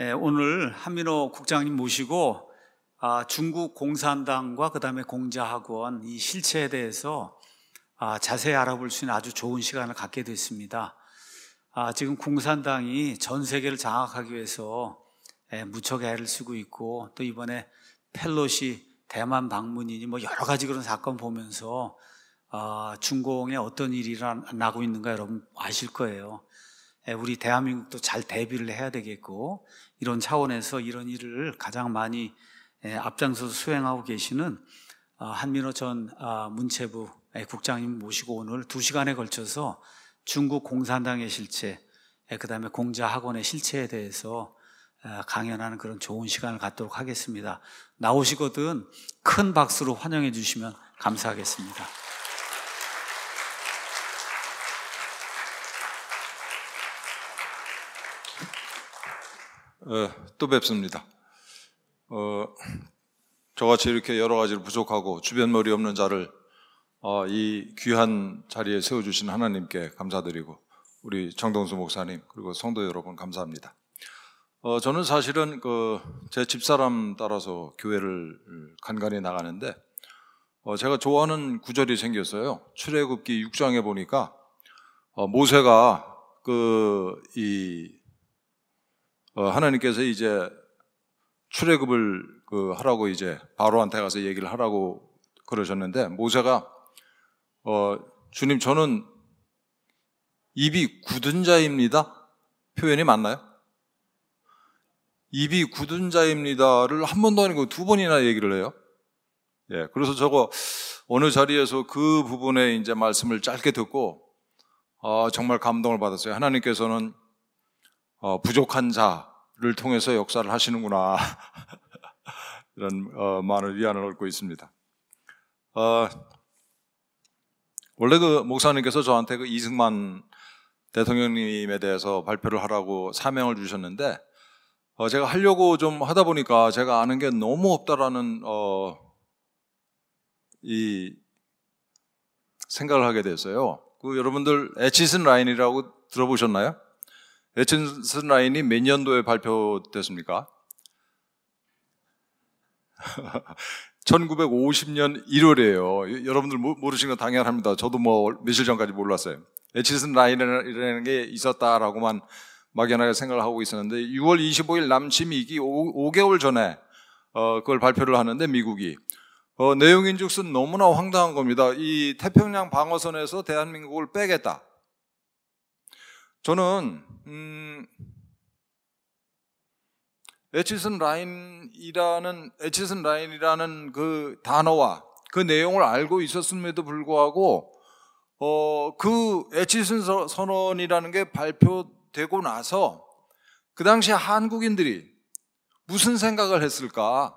오늘 한민호 국장님 모시고 중국 공산당과 그다음에 공자학원 이 실체에 대해서 자세히 알아볼 수 있는 아주 좋은 시간을 갖게 됐습니다. 지금 공산당이 전 세계를 장악하기 위해서 무척 애를 쓰고 있고, 또 이번에 펠로시 대만 방문이니 여러 가지 그런 사건 보면서 중공에 어떤 일이 일어나고 있는가 여러분 아실 거예요. 우리 대한민국도 잘 대비를 해야 되겠고, 이런 차원에서 이런 일을 가장 많이 앞장서서 수행하고 계시는 한민호 전 문체부 국장님 모시고 오늘 2시간에 걸쳐서 중국 공산당의 실체, 그 다음에 공자학원의 실체에 대해서 강연하는 그런 좋은 시간을 갖도록 하겠습니다. 나오시거든 큰 박수로 환영해 주시면 감사하겠습니다. 또 뵙습니다. 저같이 이렇게 여러 가지로 부족하고 주변머리 없는 자를 이 귀한 자리에 세워주신 하나님께 감사드리고, 우리 정동수 목사님 그리고 성도 여러분 감사합니다. 저는 사실은 제 집사람 따라서 교회를 간간히 나가는데 제가 좋아하는 구절이 생겼어요. 출애굽기 6장에 보니까 모세가 하나님께서 이제 출애굽을 하라고 이제 바로한테 가서 얘기를 하라고 그러셨는데, 모세가 주님, 저는 입이 굳은 자입니다. 표현이 맞나요? 입이 굳은 자입니다를 한 번도 아니고 2번이나 얘기를 해요. 그래서 저거 어느 자리에서 그 부분에 이제 말씀을 짧게 듣고 정말 감동을 받았어요. 하나님께서는 부족한 자를 통해서 역사를 하시는구나 이런 많은 위안을 얻고 있습니다. 원래 목사님께서 저한테 이승만 대통령님에 대해서 발표를 하라고 사명을 주셨는데, 제가 하려고 좀 하다 보니까 제가 아는 게 너무 없다라는 이 생각을 하게 됐어요. 여러분들 에치슨 라인이라고 들어보셨나요? 에치슨 라인이 몇 년도에 발표됐습니까? 1950년 1월이에요. 여러분들 모르시는 거 당연합니다. 저도 며칠 전까지 몰랐어요. 에치슨 라인이라는 게 있었다라고만 막연하게 생각을 하고 있었는데, 6월 25일 남침이기 5개월 전에 그걸 발표를 하는데, 미국이 내용인즉슨 너무나 황당한 겁니다. 이 태평양 방어선에서 대한민국을 빼겠다. 저는 에치슨 라인이라는 그 단어와 그 내용을 알고 있었음에도 불구하고 그 에치슨 선언이라는 게 발표되고 나서 그 당시 한국인들이 무슨 생각을 했을까?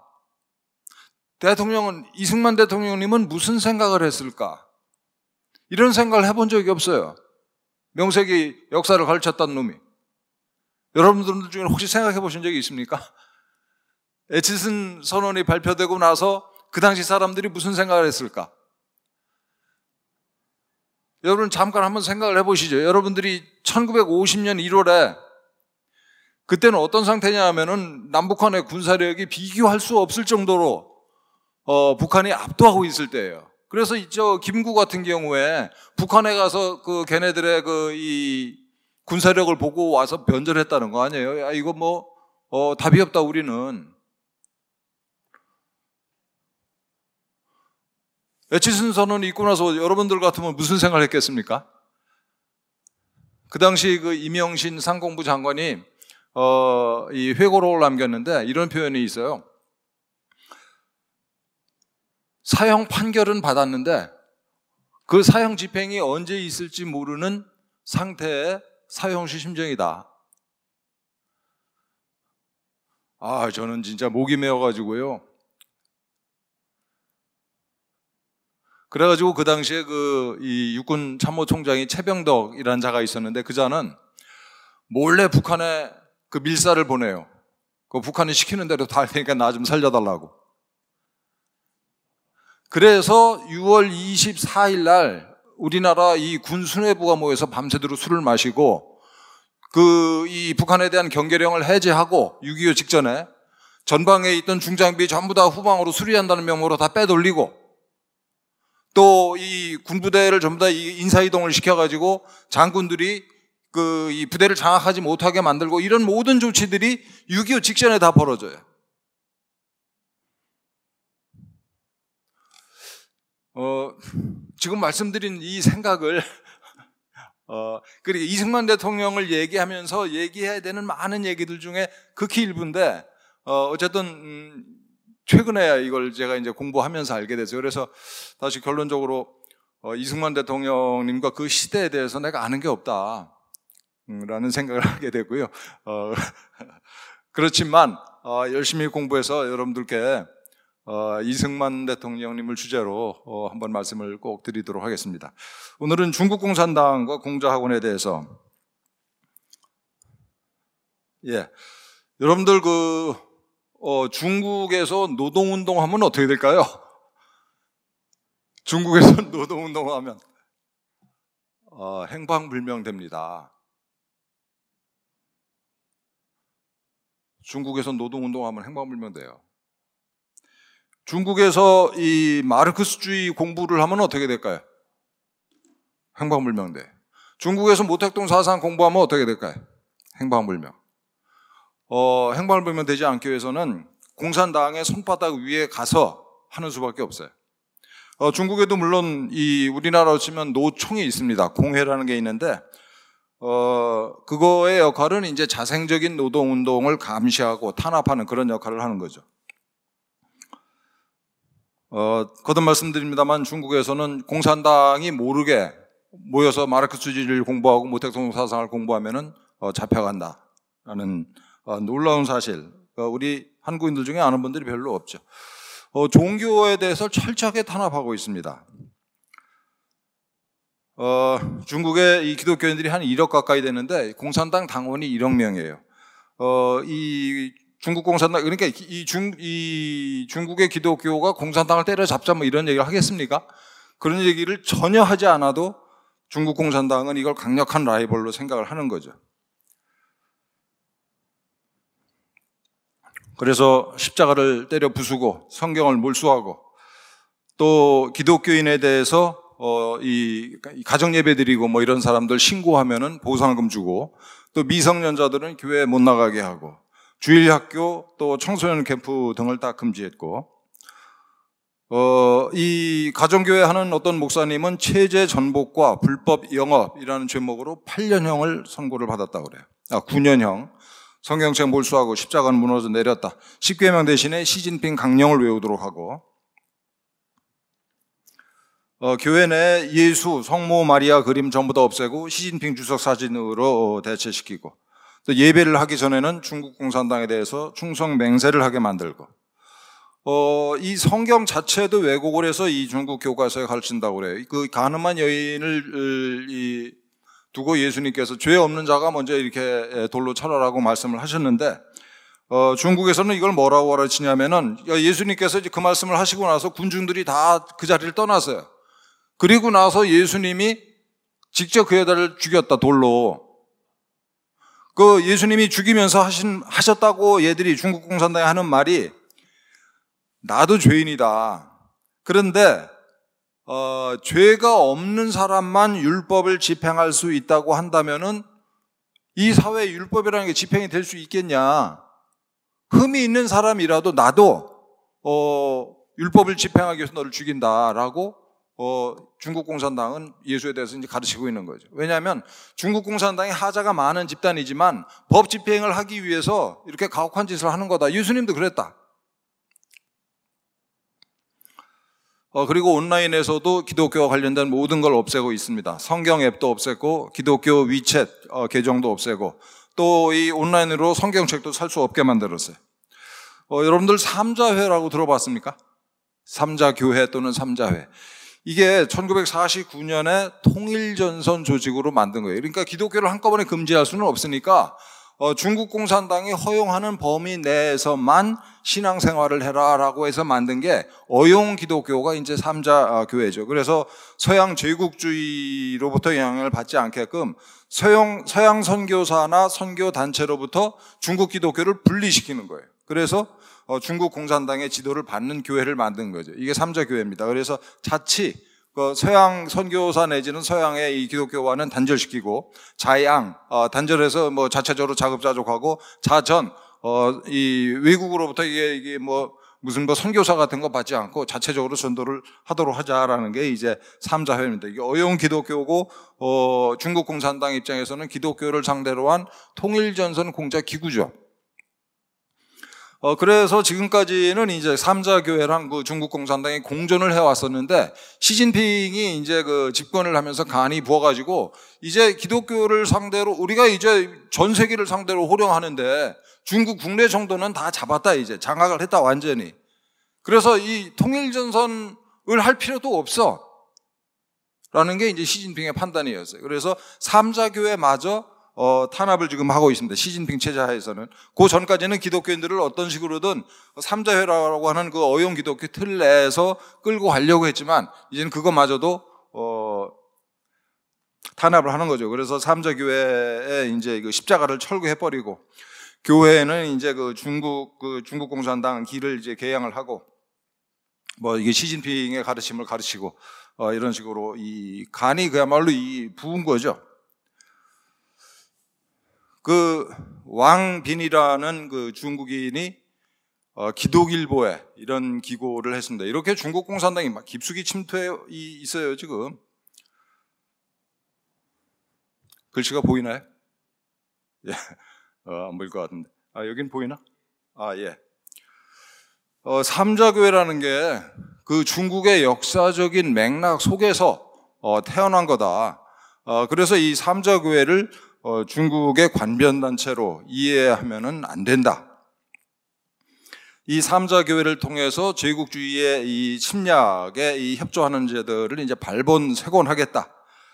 이승만 대통령님은 무슨 생각을 했을까? 이런 생각을 해본 적이 없어요. 명색이 역사를 가르쳤다는 놈이. 여러분들 중에 혹시 생각해 보신 적이 있습니까? 에치슨 선언이 발표되고 나서 그 당시 사람들이 무슨 생각을 했을까? 여러분 잠깐 한번 생각을 해보시죠. 여러분들이 1950년 1월에 그때는 어떤 상태냐 하면은 남북한의 군사력이 비교할 수 없을 정도로 북한이 압도하고 있을 때예요. 그래서 김구 같은 경우에 북한에 가서 걔네들의 이 군사력을 보고 와서 변절했다는 거 아니에요? 이거 답이 없다 우리는. 에치슨 선언이 있고 나서 여러분들 같으면 무슨 생각을 했겠습니까? 그 당시 이명신 상공부 장관이 이 회고록을 남겼는데 이런 표현이 있어요. 사형 판결은 받았는데 그 사형 집행이 언제 있을지 모르는 상태의 사형시 심정이다. 저는 진짜 목이 메어가지고요. 그래가지고 그 당시에 이 육군 참모총장이 최병덕이라는 자가 있었는데, 그 자는 몰래 북한에 밀사를 보내요. 북한이 시키는 대로 다 할 테니까 나 좀 살려달라고. 그래서 6월 24일 날 우리나라 이 군 수뇌부가 모여서 밤새도록 술을 마시고 이 북한에 대한 경계령을 해제하고 6.25 직전에 전방에 있던 중장비 전부 다 후방으로 수리한다는 명목으로 다 빼돌리고 또 이 군부대를 전부 다 인사이동을 시켜가지고 장군들이 이 부대를 장악하지 못하게 만들고 이런 모든 조치들이 6.25 직전에 다 벌어져요. 지금 말씀드린 이 생각을 그리고 이승만 대통령을 얘기하면서 얘기해야 되는 많은 얘기들 중에 극히 일부인데 어쨌든 최근에야 이걸 제가 이제 공부하면서 알게 됐어요. 그래서 다시 결론적으로 이승만 대통령님과 그 시대에 대해서 내가 아는 게 없다 라는 생각을 하게 되고요. 그렇지만 열심히 공부해서 여러분들께 이승만 대통령님을 주제로 한번 말씀을 꼭 드리도록 하겠습니다. 오늘은 중국 공산당과 공자학원에 대해서 여러분들 중국에서 노동운동하면 어떻게 될까요? 중국에서 노동운동하면 행방불명됩니다. 중국에서 노동운동하면 행방불명돼요. 중국에서 이 마르크스주의 공부를 하면 어떻게 될까요? 행방불명돼. 중국에서 모택동 사상 공부하면 어떻게 될까요? 행방불명. 행방불명 되지 않기 위해서는 공산당의 손바닥 위에 가서 하는 수밖에 없어요. 중국에도 물론 우리나라로 치면 노총이 있습니다. 공회라는 게 있는데 그거의 역할은 이제 자생적인 노동운동을 감시하고 탄압하는 그런 역할을 하는 거죠. 거듭 말씀드립니다만 중국에서는 공산당이 모르게 모여서 마르크스주의를 공부하고 모택동 사상을 공부하면은 잡혀간다라는 놀라운 사실. 우리 한국인들 중에 아는 분들이 별로 없죠. 종교에 대해서 철저하게 탄압하고 있습니다. 중국의 이 기독교인들이 한 1억 가까이 되는데 공산당 당원이 1억 명이에요. 이 중국 공산당, 그러니까 이 중국의 기독교가 공산당을 때려잡자 뭐 이런 얘기를 하겠습니까? 그런 얘기를 전혀 하지 않아도 중국 공산당은 이걸 강력한 라이벌로 생각을 하는 거죠. 그래서 십자가를 때려 부수고 성경을 몰수하고 또 기독교인에 대해서 이 가정 예배 드리고 뭐 이런 사람들 신고하면은 보상금 주고 또 미성년자들은 교회에 못 나가게 하고 주일학교 또 청소년 캠프 등을 다 금지했고 이 가정교회 하는 어떤 목사님은 체제 전복과 불법 영업이라는 죄목으로 8년형을 선고를 받았다고 그래요. 9년형. 성경책 몰수하고 십자가는 무너져 내렸다. 10계명 대신에 시진핑 강령을 외우도록 하고 교회 내 예수, 성모 마리아 그림 전부 다 없애고 시진핑 주석 사진으로 대체시키고 또 예배를 하기 전에는 중국 공산당에 대해서 충성 맹세를 하게 만들고 이 성경 자체도 왜곡을 해서 이 중국 교과서에 가르친다고 그래요. 그 가늠한 여인을 두고 예수님께서 죄 없는 자가 먼저 이렇게 돌로 쳐라라고 말씀을 하셨는데 중국에서는 이걸 뭐라고 가르치냐면은 예수님께서 이제 그 말씀을 하시고 나서 군중들이 다 그 자리를 떠났어요. 그리고 나서 예수님이 직접 그 여자를 죽였다, 돌로. 그 예수님이 죽이면서 하셨다고 얘들이 중국 공산당이 하는 말이 나도 죄인이다. 그런데 죄가 없는 사람만 율법을 집행할 수 있다고 한다면은 이 사회에 율법이라는 게 집행이 될 수 있겠냐? 흠이 있는 사람이라도 나도 율법을 집행하기 위해서 너를 죽인다라고 중국 공산당은 예수에 대해서 이제 가르치고 있는 거죠. 왜냐하면 중국 공산당이 하자가 많은 집단이지만 법 집행을 하기 위해서 이렇게 가혹한 짓을 하는 거다. 예수님도 그랬다. 그리고 온라인에서도 기독교와 관련된 모든 걸 없애고 있습니다. 성경 앱도 없앴고 기독교 위챗 계정도 없애고 또 이 온라인으로 성경책도 살 수 없게 만들었어요. 여러분들 삼자회라고 들어봤습니까? 삼자교회 또는 삼자회. 이게 1949년에 통일전선 조직으로 만든 거예요. 그러니까 기독교를 한꺼번에 금지할 수는 없으니까 중국 공산당이 허용하는 범위 내에서만 신앙생활을 해라라고 해서 만든 게 어용 기독교가 이제 3자 교회죠. 그래서 서양 제국주의로부터 영향을 받지 않게끔 서양 선교사나 선교 단체로부터 중국 기독교를 분리시키는 거예요. 그래서 중국 공산당의 지도를 받는 교회를 만든 거죠. 이게 3자 교회입니다. 그래서 자치 서양 선교사 내지는 서양의 이 기독교와는 단절시키고 자양 단절해서 뭐 자체적으로 자급자족하고 자전 이 외국으로부터 이게 무슨 선교사 같은 거 받지 않고 자체적으로 전도를 하도록 하자라는 게 이제 3자 회입니다. 이게 어용 기독교고 중국 공산당 입장에서는 기독교를 상대로 한 통일전선 공작 기구죠. 그래서 지금까지는 이제 3자 교회랑 그 중국 공산당이 공존을 해왔었는데 시진핑이 이제 그 집권을 하면서 간이 부어가지고 이제 기독교를 상대로 우리가 이제 전 세계를 상대로 호령하는데 중국 국내 정도는 다 잡았다, 이제 장악을 했다 완전히. 그래서 이 통일전선을 할 필요도 없어 라는 게 이제 시진핑의 판단이었어요. 그래서 3자 교회마저 탄압을 지금 하고 있습니다. 시진핑 체제 하에서는. 그 전까지는 기독교인들을 어떤 식으로든 3자회라고 하는 그 어용 기독교 틀 내에서 끌고 가려고 했지만 이제는 그거마저도 탄압을 하는 거죠. 그래서 3자 교회에 이제 그 십자가를 철거해버리고 교회는 이제 그 중국 공산당 길을 이제 개양을 하고 이게 시진핑의 가르침을 가르치고 이런 식으로 이 간이 그야말로 부은 거죠. 그 왕빈이라는 그 중국인이 기독일보에 이런 기고를 했습니다. 이렇게 중국 공산당이 막 깊숙이 침투해 있어요, 지금. 글씨가 보이나요? 예. 안 보일 것 같은데. 여긴 보이나? 예. 3자교회라는 게 그 중국의 역사적인 맥락 속에서 태어난 거다. 그래서 이 3자교회를 중국의 관변단체로 이해하면은 안 된다. 이 3자교회를 통해서 제국주의의 이 침략에 이 협조하는 자들을 이제 발본색원하겠다.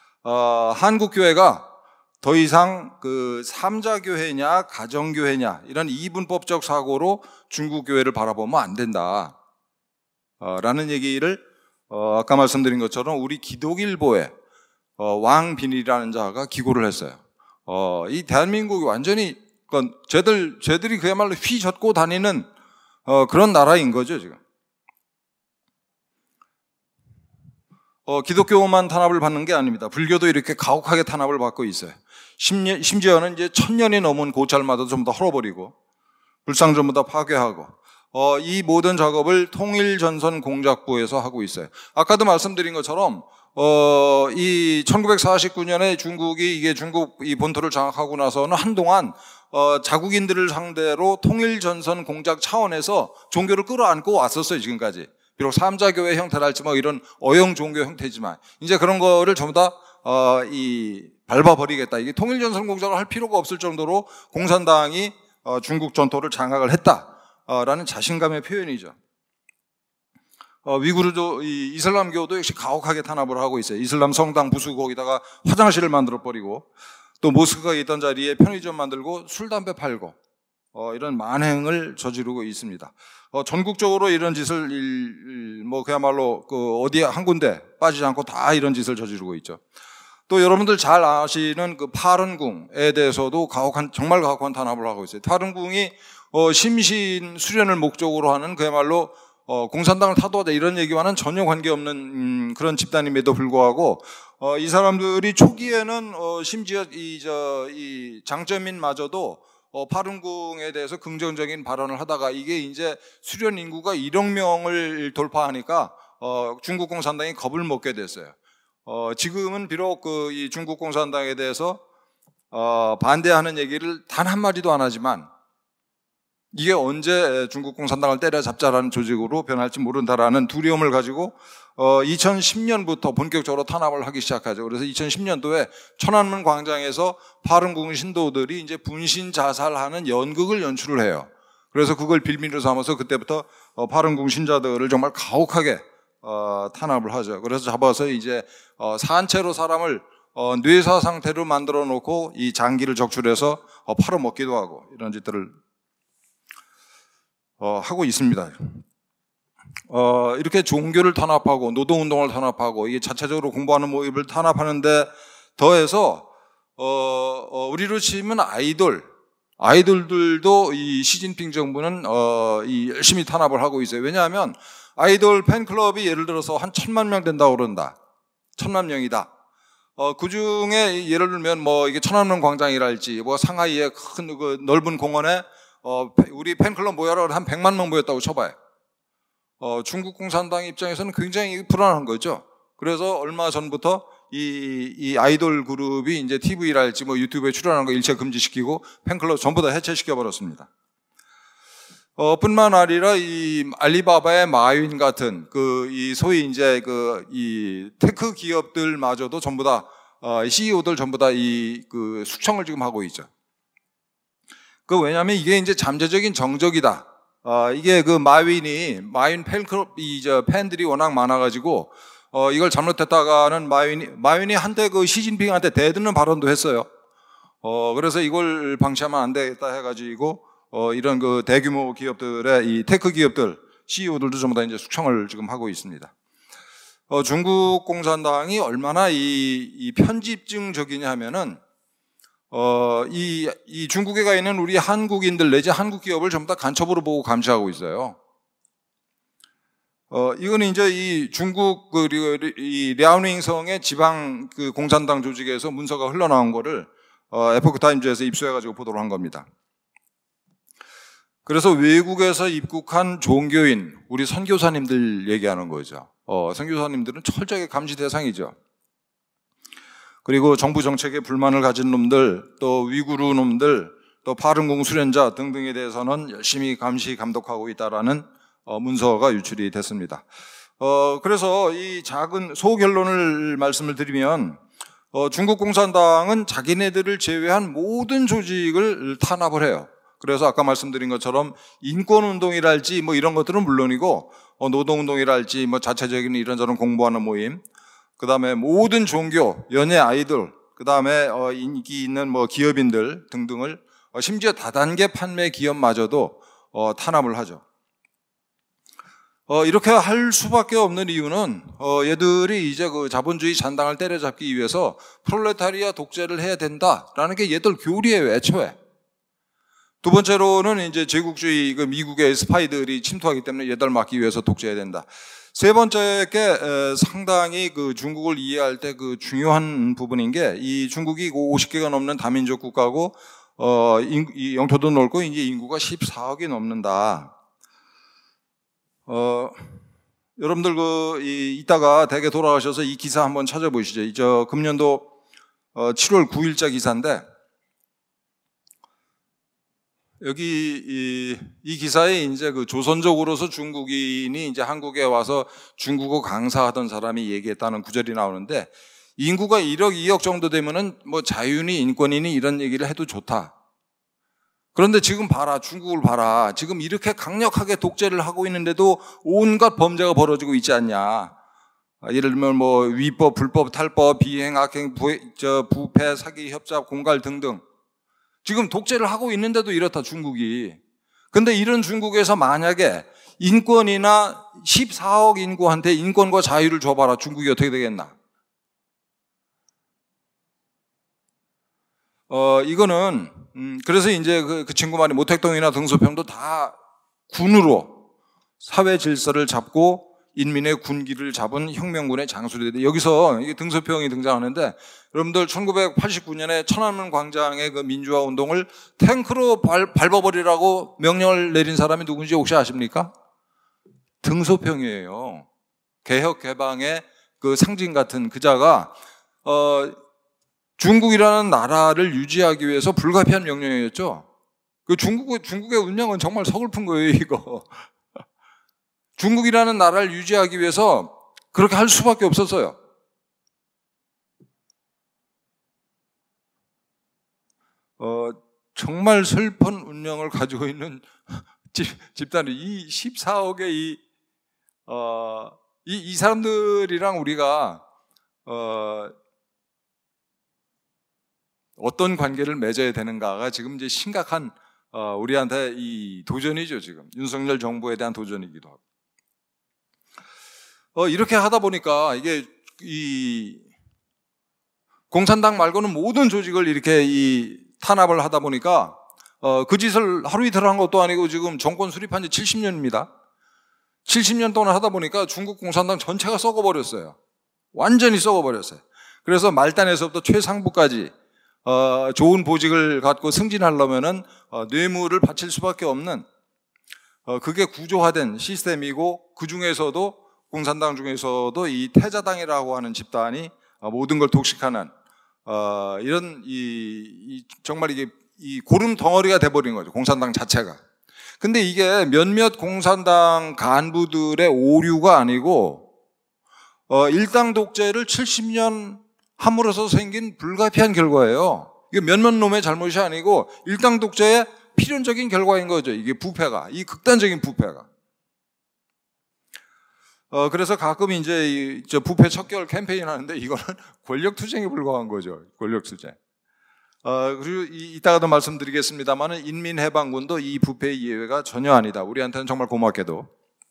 한국교회가 더 이상 그 3자교회냐 가정교회냐 이런 이분법적 사고로 중국교회를 바라보면 안 된다. 라는 얘기를 아까 말씀드린 것처럼 우리 기독일보에 왕빈이라는 자가 기고를 했어요. 이 대한민국이 완전히 쟤들이 그야말로 휘젓고 다니는 그런 나라인 거죠, 지금. 기독교만 탄압을 받는 게 아닙니다. 불교도 이렇게 가혹하게 탄압을 받고 있어요. 심지어는 이제 1000년이 넘은 고찰마다 전부 다 헐어버리고 불상 전부 다 파괴하고 이 모든 작업을 통일전선공작부에서 하고 있어요. 아까도 말씀드린 것처럼 이 1949년에 중국이 이게 중국 이 본토를 장악하고 나서는 한동안 자국인들을 상대로 통일전선 공작 차원에서 종교를 끌어안고 왔었어요, 지금까지. 비록 3자교회 형태랄지 이런 어용 종교 형태지만 이제 그런 거를 전부 다 밟아버리겠다. 이게 통일전선 공작을 할 필요가 없을 정도로 공산당이 중국 전토를 장악을 했다라는 자신감의 표현이죠. 위구르도 이슬람교도 역시 가혹하게 탄압을 하고 있어요. 이슬람 성당 부수고 거기다가 화장실을 만들어 버리고 또 모스크가 있던 자리에 편의점 만들고 술 담배 팔고 이런 만행을 저지르고 있습니다. 전국적으로 이런 짓을 그야말로 어디 한 군데 빠지지 않고 다 이런 짓을 저지르고 있죠. 또 여러분들 잘 아시는 그 파룬궁에 대해서도 정말 가혹한 탄압을 하고 있어요. 파룬궁이 심신 수련을 목적으로 하는 그야말로 공산당을 타도하다 이런 얘기와는 전혀 관계없는 그런 집단임에도 불구하고 이 사람들이 초기에는 심지어 이 장쩌민마저도 파룬궁에 대해서 긍정적인 발언을 하다가 이게 이제 수련 인구가 1억 명을 돌파하니까 중국 공산당이 겁을 먹게 됐어요. 지금은 비록 이 중국 공산당에 대해서 반대하는 얘기를 단 한마디도 안 하지만 이게 언제 중국 공산당을 때려잡자라는 조직으로 변할지 모른다라는 두려움을 가지고 2010년부터 본격적으로 탄압을 하기 시작하죠. 그래서 2010년도에 천안문 광장에서 파룬궁 신도들이 이제 분신 자살하는 연극을 연출을 해요. 그래서 그걸 빌미로 삼아서 그때부터 파룬궁 신자들을 정말 가혹하게 탄압을 하죠. 그래서 잡아서 이제 산채로 사람을 뇌사 상태로 만들어 놓고 이 장기를 적출해서 팔아먹기도 하고 이런 짓들을 하고 있습니다. 이렇게 종교를 탄압하고 노동운동을 탄압하고 이게 자체적으로 공부하는 모임을 탄압하는데 더해서 우리로 치면 아이돌들도 이 시진핑 정부는 열심히 탄압을 하고 있어요. 왜냐하면 아이돌 팬클럽이 예를 들어서 한 1,000만 명 된다고 그런다. 1,000만 명이다. 그 중에 예를 들면 뭐 이게 천안문 광장이랄지 뭐 상하이의 큰 그 넓은 공원에 우리 팬클럽 모여라 한 100만 명 모였다고 쳐봐요. 중국 공산당 입장에서는 굉장히 불안한 거죠. 그래서 얼마 전부터 이 아이돌 그룹이 이제 TV랄지 뭐 유튜브에 출연하는 거 일체 금지시키고 팬클럽 전부 다 해체시켜 버렸습니다. 뿐만 아니라 이 알리바바의 마윈 같은 이 소위 이제 이 테크 기업들마저도 전부 다 CEO들 전부 다 그 숙청을 지금 하고 있죠. 왜냐하면 이게 이제 잠재적인 정적이다. 이게 마윈 팬클럽 팬들이 워낙 많아가지고 이걸 잘못했다가는 마윈이 한때 시진핑한테 대드는 발언도 했어요. 그래서 이걸 방치하면 안 되겠다 해가지고 이런 대규모 기업들의 이 테크 기업들 CEO들도 전부 다 이제 숙청을 지금 하고 있습니다. 중국 공산당이 얼마나 이 편집증적이냐 하면은 이 중국에 가 있는 우리 한국인들 내지 한국 기업을 전부 다 간첩으로 보고 감시하고 있어요. 이거는 이제 이 중국 이 랴오닝성의 지방 공산당 조직에서 문서가 흘러나온 거를 에포크타임즈에서 입수해가지고 보도를 한 겁니다. 그래서 외국에서 입국한 종교인, 우리 선교사님들 얘기하는 거죠. 선교사님들은 철저하게 감시 대상이죠. 그리고 정부 정책에 불만을 가진 놈들, 또 위구르 놈들, 또 파룬궁 수련자 등등에 대해서는 열심히 감시 감독하고 있다라는 문서가 유출이 됐습니다. 그래서 이 작은 소결론을 말씀을 드리면 중국 공산당은 자기네들을 제외한 모든 조직을 탄압을 해요. 그래서 아까 말씀드린 것처럼 인권운동이랄지 뭐 이런 것들은 물론이고 노동운동이랄지 뭐 자체적인 이런저런 공부하는 모임, 그 다음에 모든 종교, 연예 아이돌, 그 다음에 인기 있는 뭐 기업인들 등등을 심지어 다단계 판매 기업마저도 탄압을 하죠. 이렇게 할 수밖에 없는 이유는 얘들이 이제 자본주의 잔당을 때려잡기 위해서 프롤레타리아 독재를 해야 된다라는 게 얘들 교리예요, 애초에. 두 번째로는 이제 제국주의 미국의 스파이들이 침투하기 때문에 얘들 막기 위해서 독재해야 된다. 세 번째 게 상당히 중국을 이해할 때 중요한 부분인 게 이 중국이 50개가 넘는 다민족 국가고 이 영토도 넓고 이제 인구가 14억이 넘는다. 여러분들 이따가 댁에 돌아가셔서 이 기사 한번 찾아보시죠. 금년도 7월 9일자 기사인데 여기 이 기사에 이제 조선족으로서 중국인이 이제 한국에 와서 중국어 강사하던 사람이 얘기했다는 구절이 나오는데 인구가 1억, 2억 정도 되면은 뭐 자유니 인권이니 이런 얘기를 해도 좋다. 그런데 지금 봐라, 중국을 봐라. 지금 이렇게 강력하게 독재를 하고 있는데도 온갖 범죄가 벌어지고 있지 않냐. 예를 들면 뭐 위법, 불법, 탈법, 비행, 악행, 부패, 사기, 협잡, 공갈 등등. 지금 독재를 하고 있는데도 이렇다, 중국이. 근데 이런 중국에서 만약에 인권이나 14억 인구한테 인권과 자유를 줘봐라. 중국이 어떻게 되겠나? 이거는, 그래서 이제 그 친구 말이 모택동이나 등소평도 다 군으로 사회 질서를 잡고 인민의 군기를 잡은 혁명군의 장수들이 여기서 이게 등소평이 등장하는데 여러분들 1989년에 천안문 광장의 민주화 운동을 탱크로 밟아버리라고 명령을 내린 사람이 누군지 혹시 아십니까? 등소평이에요. 개혁 개방의 상징 같은 그자가 중국이라는 나라를 유지하기 위해서 불가피한 명령이었죠. 중국의 운명은 정말 서글픈 거예요, 이거. 중국이라는 나라를 유지하기 위해서 그렇게 할 수밖에 없었어요. 정말 슬픈 운명을 가지고 있는 집단이 이 14억의 이 사람들이랑 우리가 어떤 관계를 맺어야 되는가가 지금 이제 심각한 우리한테 이 도전이죠. 지금 윤석열 정부에 대한 도전이기도 하고. 이렇게 하다 보니까 이게 이 공산당 말고는 모든 조직을 이렇게 이 탄압을 하다 보니까 그 짓을 하루 이틀 한 것도 아니고 지금 정권 수립한 지 70년입니다. 70년 동안 하다 보니까 중국 공산당 전체가 썩어버렸어요. 완전히 썩어버렸어요. 그래서 말단에서부터 최상부까지 좋은 보직을 갖고 승진하려면은 뇌물을 바칠 수밖에 없는 그게 구조화된 시스템이고, 그 중에서도 공산당 중에서도 이 태자당이라고 하는 집단이 모든 걸 독식하는 이런 정말 이게 이 고름 덩어리가 돼버린 거죠, 공산당 자체가. 근데 이게 몇몇 공산당 간부들의 오류가 아니고 일당 독재를 70년 함으로써 생긴 불가피한 결과예요. 이게 몇몇 놈의 잘못이 아니고 일당 독재의 필연적인 결과인 거죠. 이게 부패가, 이 극단적인 부패가. 그래서 가끔 이제 부패 척결 캠페인 하는데 이거는 권력 투쟁에 불과한 거죠. 권력 투쟁. 그리고 이따가도 말씀드리겠습니다만은 인민해방군도 이 부패의 예외가 전혀 아니다. 우리한테는 정말 고맙게도.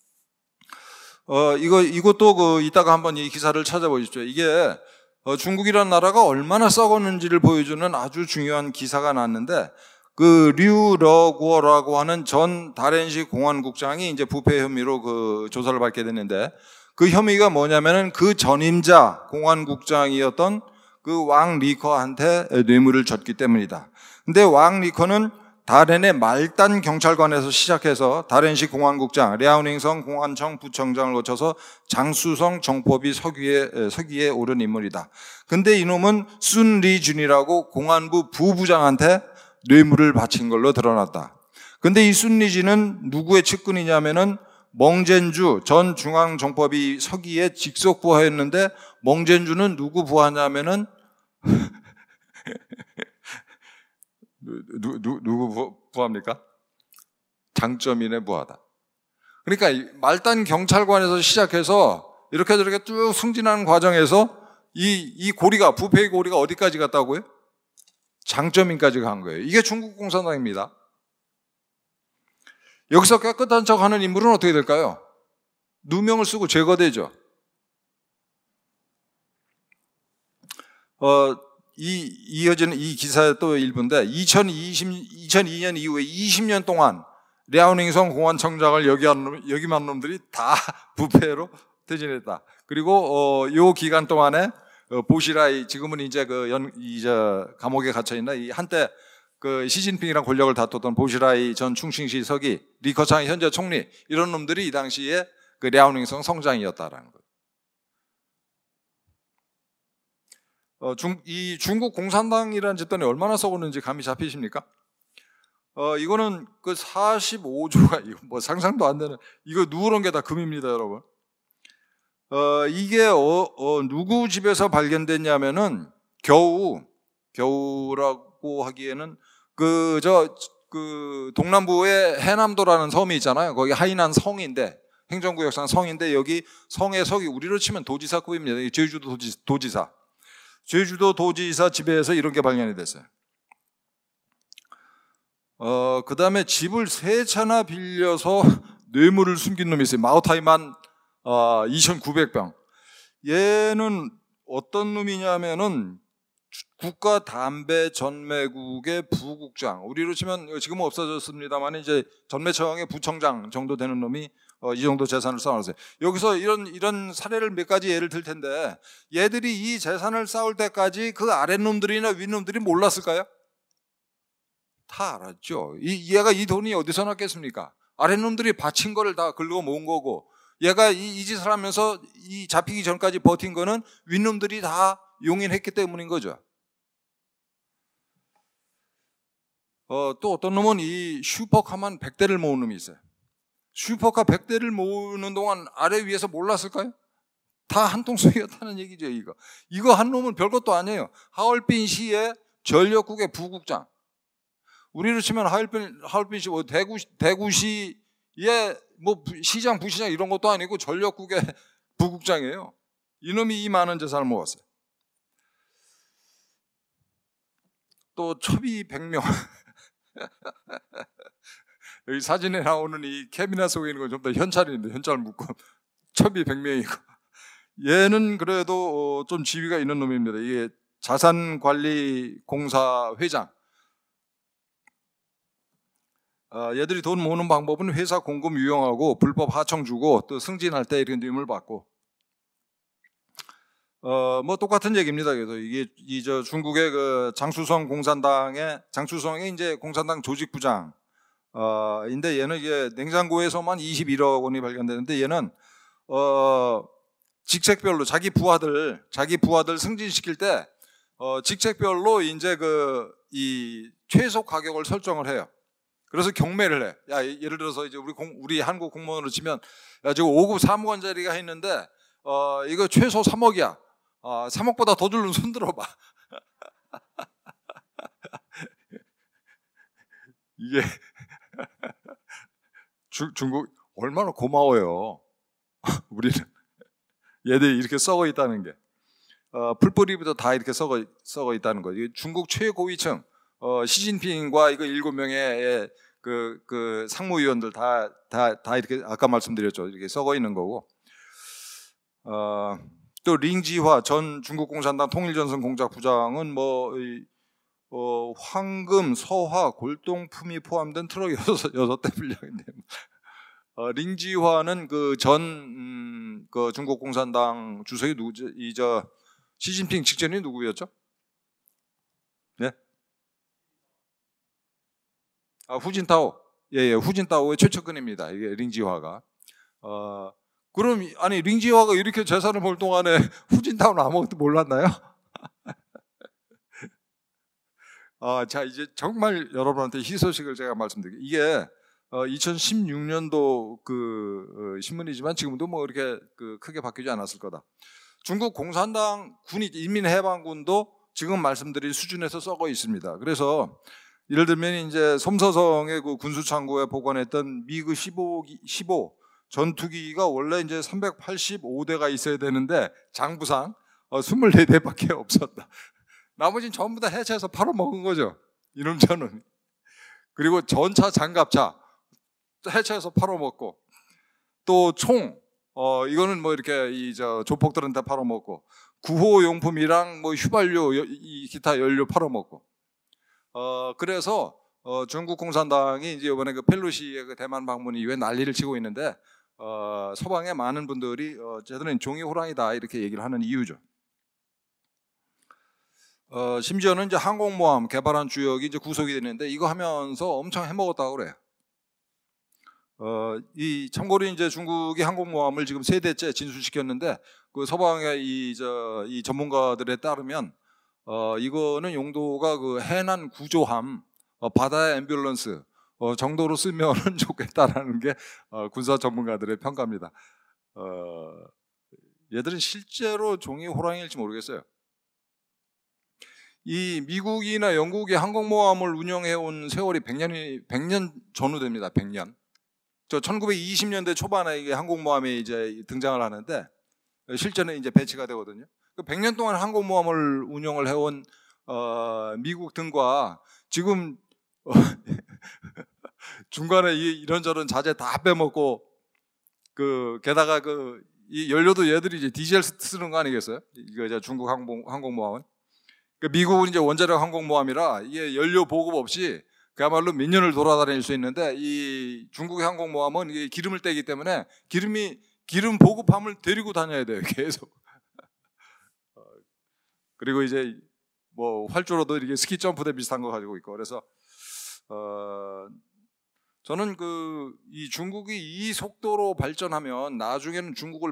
이것도 이따가 한번 이 기사를 찾아보십시오. 이게 중국이라는 나라가 얼마나 썩었는지를 보여주는 아주 중요한 기사가 났는데, 그 류러구어라고 하는 전 다롄시 공안국장이 이제 부패 혐의로 그 조사를 받게 됐는데, 그 혐의가 뭐냐면은 그 전임자 공안국장이었던 그 왕 리커한테 뇌물을 줬기 때문이다. 근데 왕 리커는 다롄의 말단 경찰관에서 시작해서 다롄시 공안국장, 랴오닝성 공안청 부청장을 거쳐서 장수성 정법위 서기에 오른 인물이다. 근데 이놈은 순리준이라고 공안부 부부장한테 뇌물을 바친 걸로 드러났다. 근데 이 순리준은 누구의 측근이냐면은 멍젠주 전 중앙정법위 서기의 직속 부하였는데, 멍젠주는 누구 부하냐면은 누구 부하입니까? 장점인의 부하다. 그러니까 말단 경찰관에서 시작해서 이렇게 저렇게 쭉 승진하는 과정에서 이 고리가, 부패의 고리가 어디까지 갔다고요? 장점인까지 간 거예요. 이게 중국 공산당입니다. 여기서 깨끗한 척 하는 인물은 어떻게 될까요? 누명을 쓰고 제거되죠. 이어지는 이 기사의 또 일부인데, 2002년 이후에 20년 동안 랴오닝성 공안청장을 역임한 놈들이 다 부패로 퇴진했다. 그리고 요 기간 동안에 보시라이, 지금은 이제 감옥에 갇혀 있나, 이 한때 그 시진핑이랑 권력을 다투던 보시라이 전 충칭시 서기, 리커창 현재 총리, 이런 놈들이 이 당시에 그 랴오닝성 성장이었다라는 거예요. 이 중국 공산당이라는 집단이 얼마나 썩었는지 감이 잡히십니까? 이거는 그 45조가, 이거 뭐 상상도 안 되는, 이거 누런 게 다 금입니다, 여러분. 이게 누구 집에서 발견됐냐면은 겨우라고 하기에는 그 동남부에 해남도라는 섬이 있잖아요. 거기 하이난 성인데, 행정구역상 성인데, 여기 성의 석이 우리로 치면 도지사급입니다. 제주도 도지사. 제주도 도지사 집에서 이런 게 발견이 됐어요. 그 다음에 집을 3차나 빌려서 뇌물을 숨긴 놈이 있어요. 마오타이만 2,900병. 얘는 어떤 놈이냐면은 국가담배전매국의 부국장, 우리로 치면 지금은 없어졌습니다만 이제 전매청의 부청장 정도 되는 놈이 이 정도 재산을 쌓아놨어요. 여기서 이런 사례를 몇 가지 예를 들 텐데, 얘들이 이 재산을 쌓을 때까지 그 아랫놈들이나 윗놈들이 몰랐을까요? 다 알았죠. 얘가 이 돈이 어디서 났겠습니까? 아랫놈들이 바친 거를 다 긁어 모은 거고, 얘가 이 짓을 하면서 이 잡히기 전까지 버틴 거는 윗놈들이 다 용인했기 때문인 거죠. 또 어떤 놈은 이 슈퍼카만 100대를 모은 놈이 있어요. 슈퍼카 100대를 모으는 동안 아래 위에서 몰랐을까요? 다 한통속이었다는 얘기죠. 이거 한 놈은 별것도 아니에요. 하얼빈 시의 전력국의 부국장. 우리로 치면 하얼빈 시, 대구시의 뭐 시장, 부시장 이런 것도 아니고 전력국의 부국장이에요. 이놈이 이 많은 재산을 모았어요. 또 첩이 100명. 여기 사진에 나오는 이 캐비나 속에 있는 건 좀 더 현찰인데 현찰 묶고 첩이 100명이고 얘는 그래도 좀 지위가 있는 놈입니다. 이게 자산관리공사 회장. 얘들이 돈 모으는 방법은 회사 공금 유용하고 불법 하청 주고 또 승진할 때 이런 뇌물 받고 뭐 똑같은 얘기입니다. 그래서 이게 중국의 그 장수성이 이제 공산당 조직부장 인데 얘는 이게 냉장고에서만 21억 원이 발견되는데 얘는 직책별로 자기 부하들 승진시킬 때 직책별로 이제 이 최소 가격을 설정을 해요. 그래서 경매를 해. 야, 예를 들어서 이제 우리 한국 공무원으로 치면 야, 지금 5급 사무관자리가 있는데 이거 최소 3억이야. 3억보다 더 줄면 손 들어봐. 이게 중국 얼마나 고마워요. 우리는 얘들이 이렇게 썩어 있다는 게 풀뿌리부터 다 이렇게 썩어 있다는 거. 이게 중국 최고위층 시진핑과 이거 7명의 그 상무위원들 다 이렇게 아까 말씀드렸죠. 이렇게 썩어 있는 거고. 또 링지화 전 중국 공산당 통일전선 공작 부장은 황금, 서화, 골동품이 포함된 트럭 6대 분량인데. 링지화는 그 중국 공산당 주석이 누구죠? 시진핑 직전이 누구였죠? 네? 후진타오. 예, 후진타오의 최측근입니다. 이게 링지화가. 그럼 아니 링지화가 이렇게 재산을 벌 동안에 후진타오는 아무것도 몰랐나요? 자 이제 정말 여러분한테 희소식을 제가 말씀드릴게요. 이게 2016년도 신문이지만 지금도 뭐 이렇게 크게 바뀌지 않았을 거다. 중국 공산당 군이 인민해방군도 지금 말씀드린 수준에서 썩어 있습니다. 그래서 예를 들면 이제 솜서성의 그 군수창고에 보관했던 미그 15 전투기가 원래 이제 385대가 있어야 되는데 장부상 24대밖에 없었다. 나머지는 전부 다 해체해서 팔아먹은 거죠. 이놈저놈. 그리고 전차, 장갑차 해체해서 팔아먹고 또 총 이거는 뭐 이렇게 조폭들한테 팔아먹고 구호용품이랑 뭐 휘발유, 기타 연료 팔아먹고 그래서 중국 공산당이 이제 이번에 그 펠로시의 그 대만 방문 이후에 난리를 치고 있는데 서방의 많은 분들이 쟤들은 종이 호랑이다 이렇게 얘기를 하는 이유죠. 심지어는 이제 항공모함 개발한 주역이 이제 구속이 됐는데 이거 하면서 엄청 해먹었다고 그래요. 참고로 이제 중국이 항공모함을 지금 3대째 진수시켰는데 그 서방의 이 전문가들에 따르면 이거는 용도가 그 해난 구조함, 바다의 앰뷸런스 정도로 쓰면은 좋겠다라는 게 군사 전문가들의 평가입니다. 얘들은 실제로 종이 호랑이일지 모르겠어요. 이 미국이나 영국이 항공모함을 운영해온 세월이 100년 전후 됩니다. 100년. 1920년대 초반에 이게 항공모함이 이제 등장을 하는데 실제는 이제 배치가 되거든요. 100년 동안 항공모함을 운영을 해온 미국 등과 지금 중간에 이런저런 자재 다 빼먹고 게다가 이 연료도 얘들이 이제 디젤 쓰는 거 아니겠어요? 이거 이제 중국 항공모함은. 미국은 이제 원자력 항공모함이라 이게 연료 보급 없이 그야말로 몇 년을 돌아다닐 수 있는데 이 중국의 항공모함은 이게 기름을 떼기 때문에 기름 보급함을 데리고 다녀야 돼요, 계속. 그리고 이제 뭐 활주로도 이렇게 스키 점프대 비슷한 거 가지고 있고 그래서 저는 이 중국이 이 속도로 발전하면 나중에는 중국을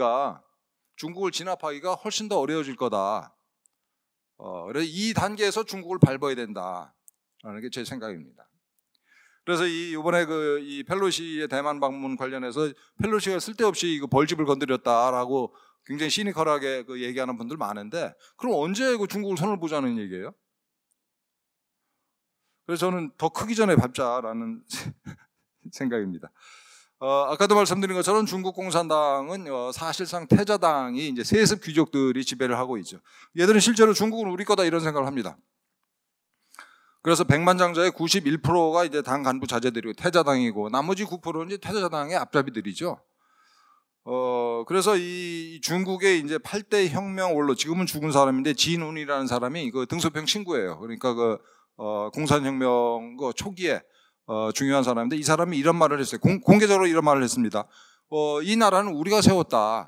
진압하기가 훨씬 더 어려워질 거다. 그래서 이 단계에서 중국을 밟아야 된다라는 게 제 생각입니다. 그래서 이번에 이 펠로시의 대만 방문 관련해서 펠로시가 쓸데없이 이거 벌집을 건드렸다라고 굉장히 시니컬하게 얘기하는 분들 많은데 그럼 언제 중국을 손을 보자는 얘기예요? 그래서 저는 더 크기 전에 밟자라는 생각입니다. 아까도 말씀드린 것처럼 중국 공산당은 사실상 태자당이 이제 세습 귀족들이 지배를 하고 있죠. 얘들은 실제로 중국은 우리 거다 이런 생각을 합니다. 그래서 백만장자의 91%가 이제 당 간부 자제들이고 태자당이고 나머지 9%는 이제 태자당의 앞잡이들이죠. 그래서 이 중국의 이제 8대 혁명 원로, 지금은 죽은 사람인데 진운이라는 사람이 그 등소평 친구예요. 그러니까 공산혁명 초기에 중요한 사람인데 이 사람이 이런 말을 했어요. 공개적으로 이런 말을 했습니다. 이 나라는 우리가 세웠다.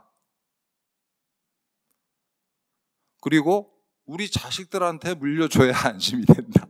그리고 우리 자식들한테 물려줘야 안심이 된다.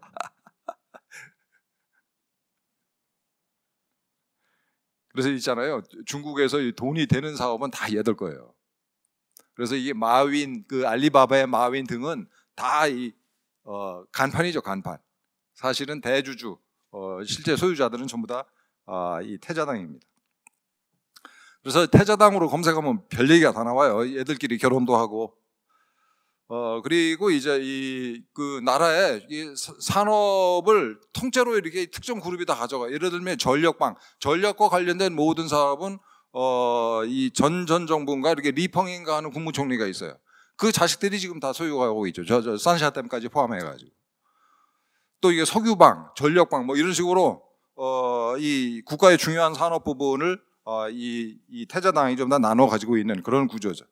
그래서 있잖아요. 중국에서 돈이 되는 사업은 다 얘들 거예요. 그래서 이게 마윈, 알리바바의 마윈 등은 다 간판이죠, 간판. 사실은 대주주, 실제 소유자들은 전부 다 이 태자당입니다. 그래서 태자당으로 검색하면 별 얘기가 다 나와요. 얘들끼리 결혼도 하고. 그리고 이제 나라의 산업을 통째로 이렇게 특정 그룹이 다 가져가. 예를 들면 전력과 관련된 모든 사업은 이 전 정부인가 이렇게 리펑인가 하는 국무총리가 있어요. 그 자식들이 지금 다 소유하고 있죠. 산샤댐까지 포함해가지고. 또 이게 석유방, 전력방 뭐 이런 식으로 이 국가의 중요한 산업 부분을 이 태자당이 좀 다 나눠 가지고 있는 그런 구조죠.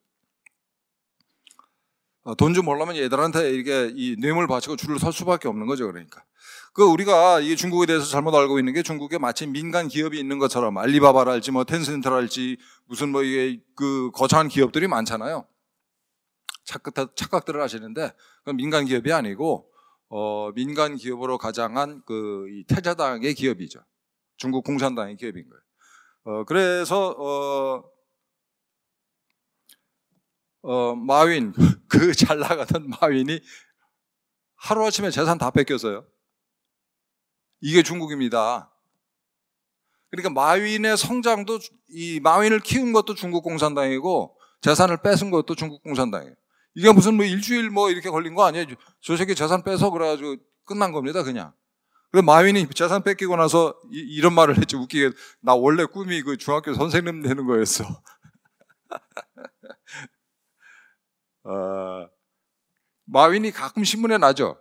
돈 좀 벌려면 얘들한테 이렇게 이 뇌물 바치고 줄을 설 수밖에 없는 거죠. 그러니까 우리가 이 중국에 대해서 잘못 알고 있는 게 중국에 마치 민간 기업이 있는 것처럼 알리바바랄지 뭐 텐센트랄지 무슨 뭐 이게 거창한 기업들이 많잖아요. 착각들을 하시는데 그건 민간 기업이 아니고 민간 기업으로 가장한 이 태자당의 기업이죠. 중국 공산당의 기업인 거예요. 그래서 마윈, 잘 나가던 마윈이 하루아침에 재산 다 뺏겼어요. 이게 중국입니다. 그러니까 마윈의 성장도, 이 마윈을 키운 것도 중국 공산당이고 재산을 뺏은 것도 중국 공산당이에요. 이게 무슨 일주일 이렇게 걸린 거 아니에요. 저 새끼 재산 뺏어 그래가지고 끝난 겁니다, 그냥. 그래서 마윈이 재산 뺏기고 나서 이런 말을 했죠. 웃기게. 나 원래 꿈이 중학교 선생님 되는 거였어. 마윈이 가끔 신문에 나죠.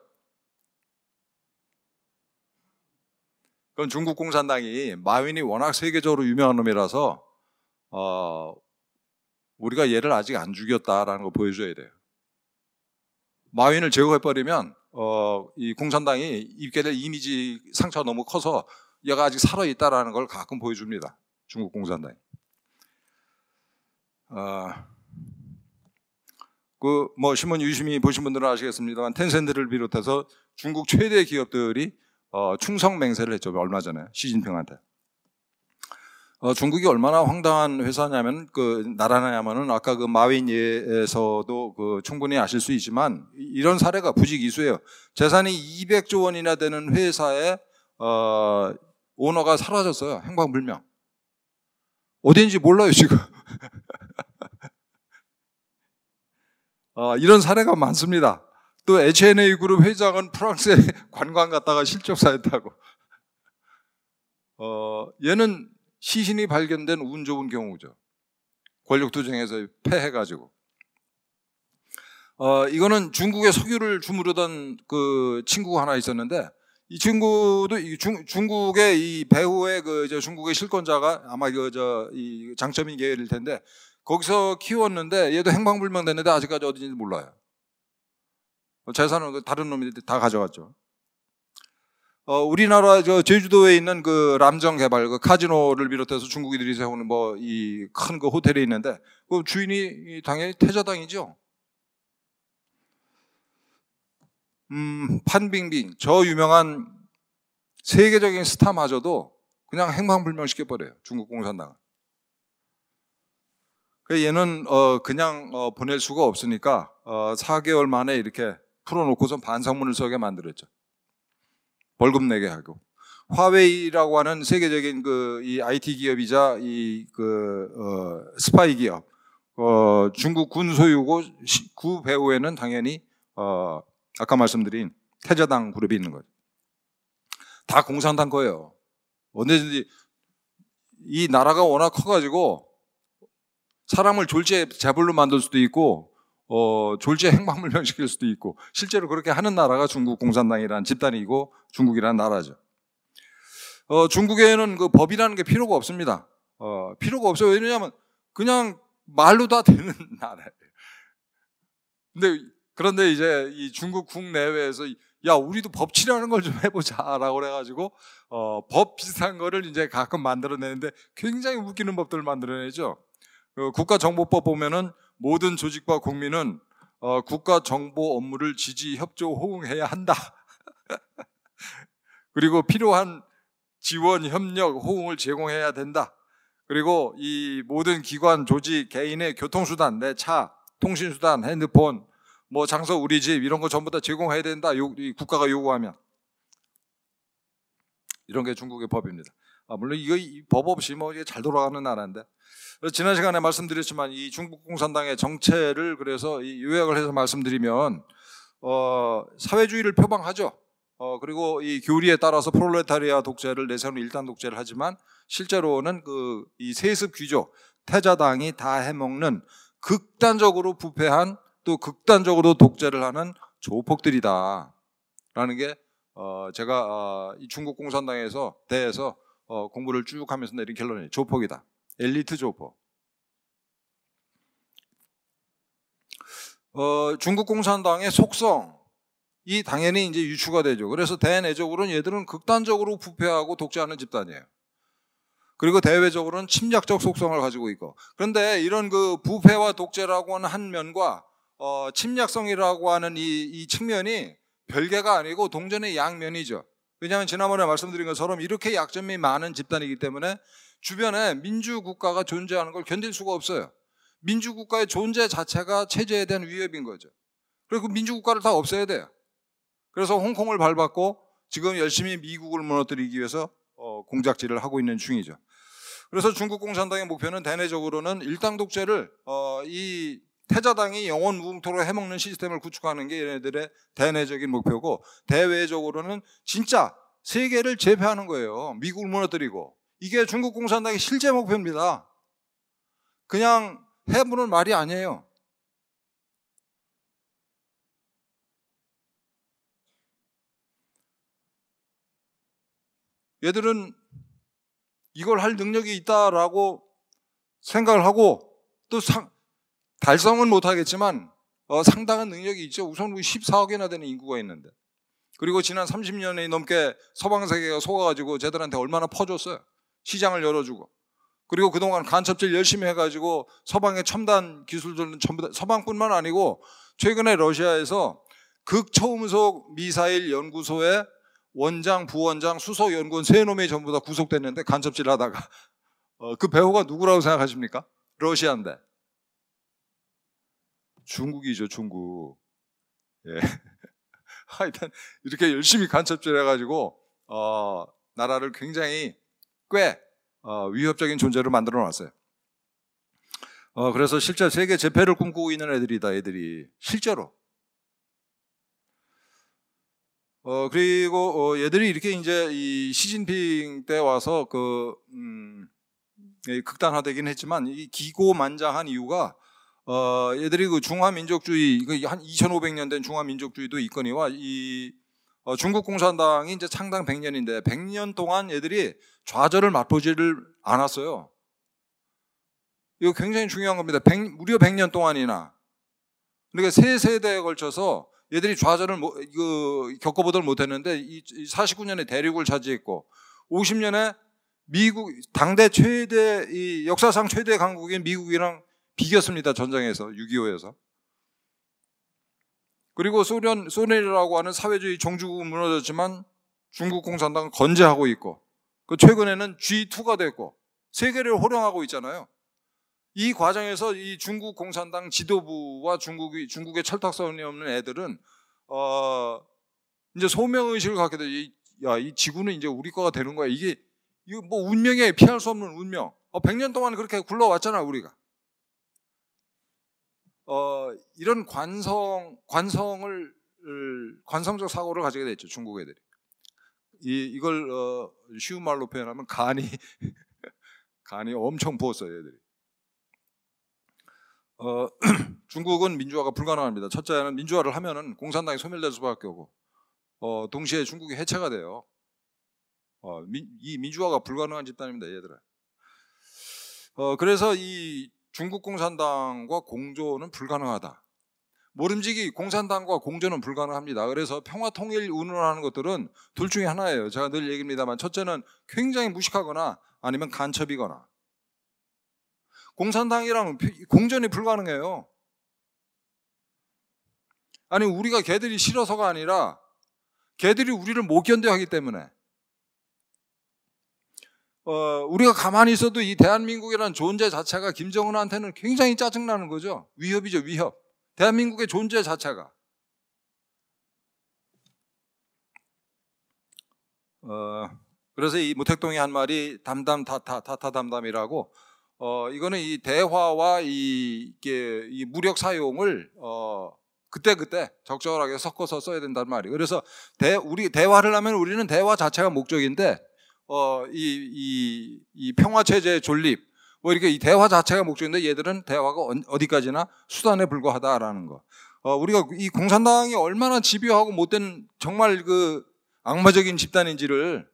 그건 중국 공산당이 마윈이 워낙 세계적으로 유명한 놈이라서 우리가 얘를 아직 안 죽였다라는 거 보여줘야 돼요. 마윈을 제거해버리면 이 공산당이 입게 될 이미지 상처가 너무 커서 얘가 아직 살아있다라는 걸 가끔 보여줍니다. 중국 공산당이. 신문 유심히 보신 분들은 아시겠습니다만 텐센트를 비롯해서 중국 최대 기업들이 충성 맹세를 했죠. 얼마 전에 시진핑한테. 중국이 얼마나 황당한 회사냐면 나라냐면은 아까 마윈 예에서도 충분히 아실 수 있지만 이런 사례가 부지기수예요. 재산이 200조 원이나 되는 회사의 오너가 사라졌어요. 행방불명. 어디인지 몰라요 지금. 이런 사례가 많습니다. 또 H&A 그룹 회장은 프랑스에 관광 갔다가 실족사했다고. 얘는 시신이 발견된 운 좋은 경우죠. 권력투쟁에서 패해가지고. 이거는 중국에 석유를 주무르던 친구가 하나 있었는데 이 친구도 중국의 이 배후의 중국의 실권자가 아마 이 장점인 계열일 텐데 거기서 키웠는데 얘도 행방불명 됐는데 아직까지 어딘지 몰라요. 재산은 다른 놈들이 다 가져갔죠. 우리나라 제주도에 있는 람정 개발 카지노를 비롯해서 중국인들이 세우는 이 큰 호텔이 있는데 그 주인이 당연히 태자당이죠. 판빙빙 저 유명한 세계적인 스타마저도 그냥 행방불명 시켜버려요. 중국 공산당은. 얘는 그냥 보낼 수가 없으니까 4개월 만에 이렇게 풀어놓고서 반상문을 서게 만들었죠. 벌금 내게 하고. 화웨이라고 하는 세계적인 이 IT 기업이자 스파이 기업, 중국 군 소유고 그 배후에는 당연히 아까 말씀드린 태자당 그룹이 있는 거죠. 다 공산당 거예요. 언제든지 이 나라가 워낙 커가지고 사람을 졸지에 재벌로 만들 수도 있고 졸지에 행방불명시킬 수도 있고, 실제로 그렇게 하는 나라가 중국 공산당이라는 집단이고 중국이라는 나라죠. 중국에는 그 법이라는 게 필요가 없습니다. 필요가 없어요. 왜냐하면 그냥 말로 다 되는 나라예요. 그런데 이제 이 중국 국내외에서 야, 우리도 법치라는 걸 좀 해보자라고 그래가지고 법 비슷한 거를 이제 가끔 만들어내는데 굉장히 웃기는 법들을 만들어내죠. 국가정보법 보면은 모든 조직과 국민은 국가정보 업무를 지지, 협조, 호응해야 한다. 그리고 필요한 지원, 협력, 호응을 제공해야 된다. 그리고 이 모든 기관, 조직, 개인의 교통수단, 내 차, 통신수단, 핸드폰, 뭐 장소, 우리 집 이런 거 전부 다 제공해야 된다. 이 국가가 요구하면. 이런 게 중국의 법입니다. 물론 이 법 없이 뭐 이게 잘 돌아가는 나라인데. 지난 시간에 말씀드렸지만 이 중국 공산당의 정체를 그래서 이 요약을 해서 말씀드리면 사회주의를 표방하죠. 그리고 이 교리에 따라서 프롤레타리아 독재를 내세우는 일단 독재를 하지만 실제로는 이 세습 귀족 태자당이 다 해먹는 극단적으로 부패한 또 극단적으로 독재를 하는 조폭들이다 라는 게 제가 이 중국 공산당에서 대해서 공부를 쭉 하면서 내린 결론이에요. 조폭이다. 엘리트 조폭. 중국 공산당의 속성이 당연히 이제 유추가 되죠. 그래서 대내적으로는 얘들은 극단적으로 부패하고 독재하는 집단이에요. 그리고 대외적으로는 침략적 속성을 가지고 있고. 그런데 이런 그 부패와 독재라고 하는 한 면과 침략성이라고 하는 이 측면이 별개가 아니고 동전의 양면이죠. 왜냐하면 지난번에 말씀드린 것처럼 이렇게 약점이 많은 집단이기 때문에 주변에 민주국가가 존재하는 걸 견딜 수가 없어요. 민주국가의 존재 자체가 체제에 대한 위협인 거죠. 그리고 그 민주국가를 다 없애야 돼요. 그래서 홍콩을 밟았고 지금 열심히 미국을 무너뜨리기 위해서 공작질을 하고 있는 중이죠. 그래서 중국 공산당의 목표는 대내적으로는 일당 독재를 이 태자당이 영원 무궁토록 해먹는 시스템을 구축하는 게 얘네들의 대내적인 목표고, 대외적으로는 진짜 세계를 제패하는 거예요. 미국을 무너뜨리고. 이게 중국 공산당의 실제 목표입니다. 그냥 해보는 말이 아니에요. 얘들은 이걸 할 능력이 있다라고 생각을 하고 또 달성은 못하겠지만 상당한 능력이 있죠. 우선 우리 14억이나 되는 인구가 있는데, 그리고 지난 30년이 넘게 서방세계가 속아가지고 쟤들한테 얼마나 퍼줬어요. 시장을 열어주고. 그리고 그동안 간첩질 열심히 해가지고 서방의 첨단 기술들은 전부 다 서방뿐만 아니고 최근에 러시아에서 극초음속 미사일 연구소의 원장, 부원장, 수석 연구원 세 놈이 전부 다 구속됐는데 간첩질 하다가 그 배우가 누구라고 생각하십니까? 러시아인데. 중국이죠, 중국. 예. 하여튼 이렇게 열심히 간첩질 해가지고 나라를 굉장히 꽤 위협적인 존재로 만들어 놨어요. 그래서 실제 세계 제패를 꿈꾸고 있는 애들이다, 애들이. 실제로. 그리고 얘들이 이렇게 이제 이 시진핑 때 와서 극단화되긴 했지만 이 기고만장한 이유가 얘들이 그 중화민족주의, 한 2500년 된 중화민족주의도 있거니와 이 중국 공산당이 이제 창당 100년인데 100년 동안 얘들이 좌절을 맛보지를 않았어요. 이거 굉장히 중요한 겁니다. 무려 100년 동안이나. 그러니까 세 세대에 걸쳐서 얘들이 좌절을 겪어보도록 못했는데 이 49년에 대륙을 차지했고 50년에 미국 당대 최대, 이 역사상 최대 강국인 미국이랑 비겼습니다. 전쟁에서, 6.25에서. 그리고 소련이라고 하는 사회주의 종주국은 무너졌지만 중국 공산당은 건재하고 있고, 최근에는 G2가 됐고 세계를 호령하고 있잖아요. 이 과정에서 이 중국 공산당 지도부와 중국의 철딱선이 없는 애들은 이제 소명의식을 갖게 돼. 이 지구는 이제 우리 거가 되는 거야. 이거 뭐 운명에 피할 수 없는 운명. 100년 동안 그렇게 굴러왔잖아, 우리가. 이런 관성적 사고를 가지게 됐죠, 중국 애들이. 이걸 쉬운 말로 표현하면 간이 엄청 부었어요, 애들이. 중국은 민주화가 불가능합니다. 첫째는 민주화를 하면은 공산당이 소멸될 수밖에 없고, 동시에 중국이 해체가 돼요. 이 민주화가 불가능한 집단입니다, 얘들아. 그래서 이 중국 공산당과 공조는 불가능하다. 모름지기 공산당과 공조는 불가능합니다. 그래서 평화통일 운운하는 것들은 둘 중에 하나예요. 제가 늘 얘기합니다만, 첫째는 굉장히 무식하거나 아니면 간첩이거나. 공산당이랑 공존이 불가능해요. 아니, 우리가 걔들이 싫어서가 아니라 걔들이 우리를 못 견뎌하기 때문에. 우리가 가만히 있어도 이 대한민국이라는 존재 자체가 김정은한테는 굉장히 짜증나는 거죠. 위협이죠, 위협. 대한민국의 존재 자체가. 그래서 이 무택동이 한 말이 담담타타타타담담이라고, 이거는 이 대화와 이 무력 사용을 그때그때 적절하게 섞어서 써야 된단 말이에요. 그래서 우리 대화를 하면 우리는 대화 자체가 목적인데, 이 평화체제 존립, 뭐 이렇게 이 대화 자체가 목적인데 얘들은 대화가 어디까지나 수단에 불과하다라는 거. 우리가 이 공산당이 얼마나 집요하고 못된 정말 그 악마적인 집단인지를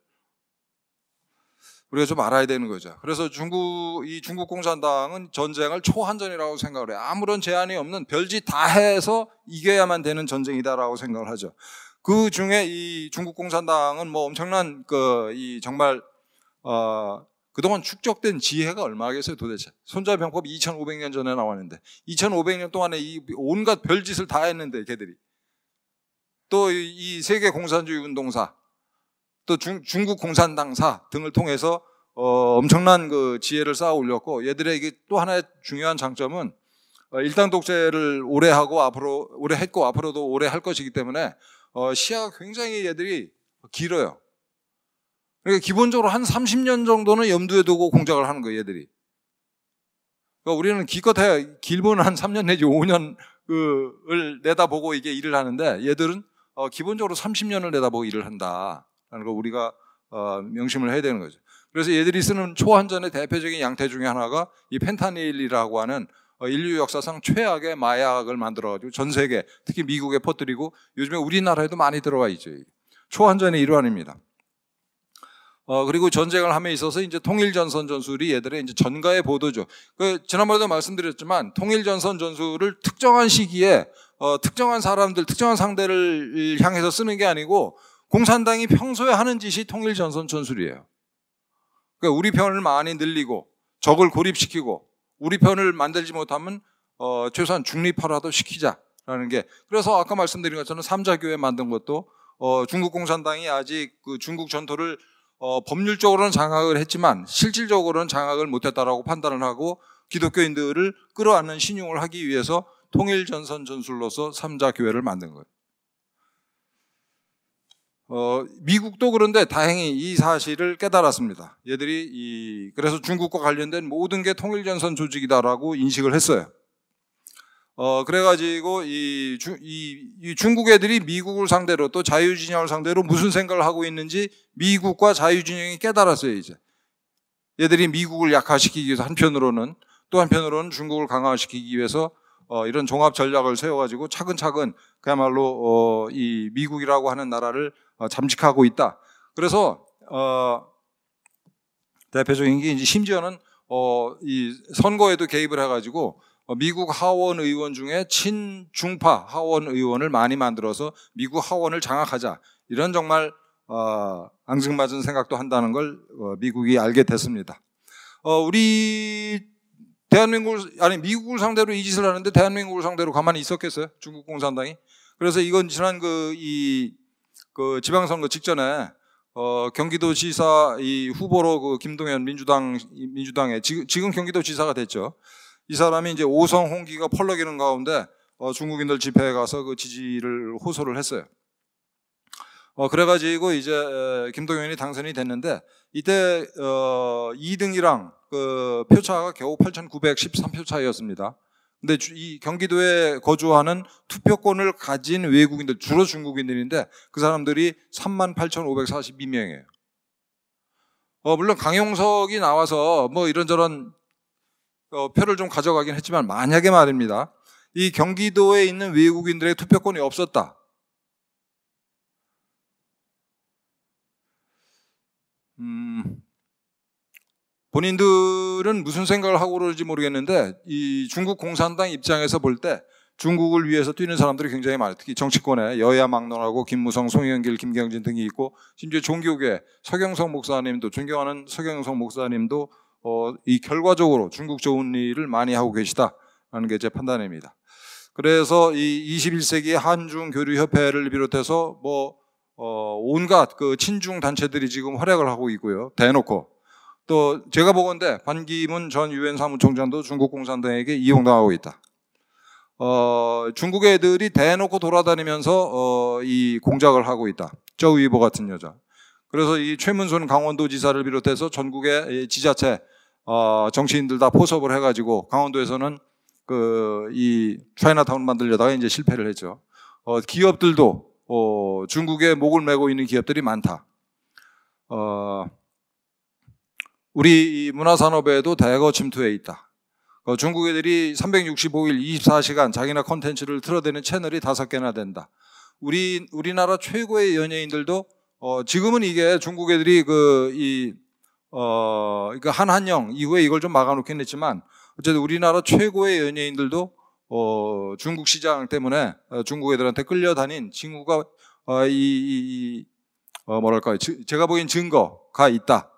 우리가 좀 알아야 되는 거죠. 그래서 중국 공산당은 전쟁을 초한전이라고 생각을 해요. 아무런 제한이 없는 별짓 다 해서 이겨야만 되는 전쟁이다라고 생각을 하죠. 그 중에 이 중국 공산당은 뭐 엄청난 정말 그동안 축적된 지혜가 얼마겠어요, 도대체. 손자병법이 2500년 전에 나왔는데 2500년 동안에 이 온갖 별짓을 다 했는데 걔들이. 또 이 세계 공산주의 운동사, 또 중국 공산당사 등을 통해서 엄청난 그 지혜를 쌓아 올렸고, 얘들의 이게 또 하나의 중요한 장점은 일당 독재를 오래 했고 앞으로도 오래 할 것이기 때문에 시야가 굉장히 얘들이 길어요. 그러니까 기본적으로 한 30년 정도는 염두에 두고 공작을 하는 거예요, 얘들이. 그러니까 우리는 기껏해야 길면 한 3년 내지 5년을 내다보고 이게 일을 하는데, 얘들은 기본적으로 30년을 내다보고 일을 한다라는 걸 우리가 명심을 해야 되는 거죠. 그래서 얘들이 쓰는 초한전의 대표적인 양태 중에 하나가 이 펜타닐이라고 하는 인류 역사상 최악의 마약을 만들어가지고 전 세계, 특히 미국에 퍼뜨리고 요즘에 우리나라에도 많이 들어와 있죠. 초한전의 일환입니다. 그리고 전쟁을 함에 있어서 이제 통일전선 전술이 얘들의 이제 전가의 보도죠. 지난번에도 말씀드렸지만 통일전선 전술을 특정한 시기에 특정한 사람들, 특정한 상대를 향해서 쓰는 게 아니고 공산당이 평소에 하는 짓이 통일전선 전술이에요. 그러니까 우리 편을 많이 늘리고 적을 고립시키고 우리 편을 만들지 못하면 최소한 중립화라도 시키자라는 게, 그래서 아까 말씀드린 것처럼 삼자교회 만든 것도 중국 공산당이 아직 그 중국 전토를 법률적으로는 장악을 했지만 실질적으로는 장악을 못했다라고 판단을 하고 기독교인들을 끌어안는 신용을 하기 위해서 통일전선 전술로서 삼자교회를 만든 거예요. 미국도 그런데 다행히 이 사실을 깨달았습니다. 얘들이 그래서 중국과 관련된 모든 게 통일전선 조직이다라고 인식을 했어요. 그래가지고 이 중국 애들이 미국을 상대로 또 자유진영을 상대로 무슨 생각을 하고 있는지 미국과 자유진영이 깨달았어요, 이제. 얘들이 미국을 약화시키기 위해서 한편으로는, 또 한편으로는 중국을 강화시키기 위해서 이런 종합 전략을 세워가지고 차근차근 그야말로 이 미국이라고 하는 나라를 잠식하고 있다. 그래서 대표적인 게 이제 심지어는 이 선거에도 개입을 해가지고 미국 하원 의원 중에 친중파 하원 의원을 많이 만들어서 미국 하원을 장악하자, 이런 정말 앙증맞은 생각도 한다는 걸 미국이 알게 됐습니다. 우리 미국을 상대로 이 짓을 하는데 대한민국을 상대로 가만히 있었겠어요? 중국 공산당이? 그래서 이건 지난 그 지방선거 직전에 경기도지사 이 후보로 그 김동연 민주당의 지금 경기도지사가 됐죠. 이 사람이 이제 오성 홍기가 펄럭이는 가운데 중국인들 집회에 가서 그 지지를 호소를 했어요. 그래가지고 이제 김동연이 당선이 됐는데, 이때 2등이랑 그 표차가 겨우 8,913표 차이였습니다. 근데 이 경기도에 거주하는 투표권을 가진 외국인들, 주로 중국인들인데 그 사람들이 38,542명이에요. 물론 강용석이 나와서 뭐 이런저런 표를 좀 가져가긴 했지만 만약에 말입니다. 이 경기도에 있는 외국인들의 투표권이 없었다. 본인들은 무슨 생각을 하고 그러는지 모르겠는데 이 중국 공산당 입장에서 볼 때 중국을 위해서 뛰는 사람들이 굉장히 많아요. 특히 정치권에 여야 막론하고 김무성, 송영길, 김경진 등이 있고 심지어 종교계 서경석 목사님도 존경하는 서경석 목사님도 이 결과적으로 중국 좋은 일을 많이 하고 계시다라는 게 제 판단입니다. 그래서 이 21세기 한중 교류 협회를 비롯해서 온갖 그 친중 단체들이 지금 활약을 하고 있고요. 대놓고 또 제가 보건대 반기문 전 유엔 사무총장도 중국 공산당에게 이용당하고 있다. 중국 애들이 대놓고 돌아다니면서 이 공작을 하고 있다. 저위보 같은 여자. 그래서 이 최문순 강원도지사를 비롯해서 전국의 지자체 정치인들 다 포섭을 해가지고 강원도에서는 이 차이나타운 만들려다가 이제 실패를 했죠. 기업들도 중국에 목을 메고 있는 기업들이 많다. 우리 이 문화산업에도 대거 침투해 있다. 중국 애들이 365일 24시간 자기네 콘텐츠를 틀어대는 채널이 5개나 된다. 우리나라 최고의 연예인들도 지금은 이게 중국 애들이 한한령 이후에 이걸 좀 막아놓긴 했지만 어쨌든 우리나라 최고의 연예인들도 중국 시장 때문에 중국 애들한테 끌려다닌 친구가 뭐랄까요? 제가 보기엔 증거가 있다.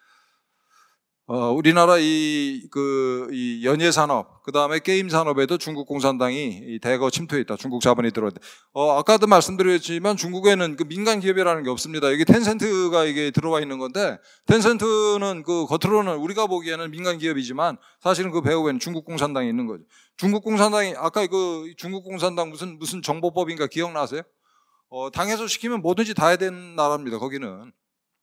우리나라 이 연예 산업, 그 다음에 게임 산업에도 중국 공산당이 대거 침투해 있다. 중국 자본이 들어왔다. 아까도 말씀드렸지만 중국에는 그 민간 기업이라는 게 없습니다. 여기 텐센트가 이게 들어와 있는 건데, 텐센트는 겉으로는 우리가 보기에는 민간 기업이지만 사실은 그 배후에는 중국 공산당이 있는 거죠. 중국 공산당이 아까 중국 공산당 무슨 정보법인가 기억나세요? 당에서 시키면 뭐든지 다 해야 되는 나라입니다. 거기는.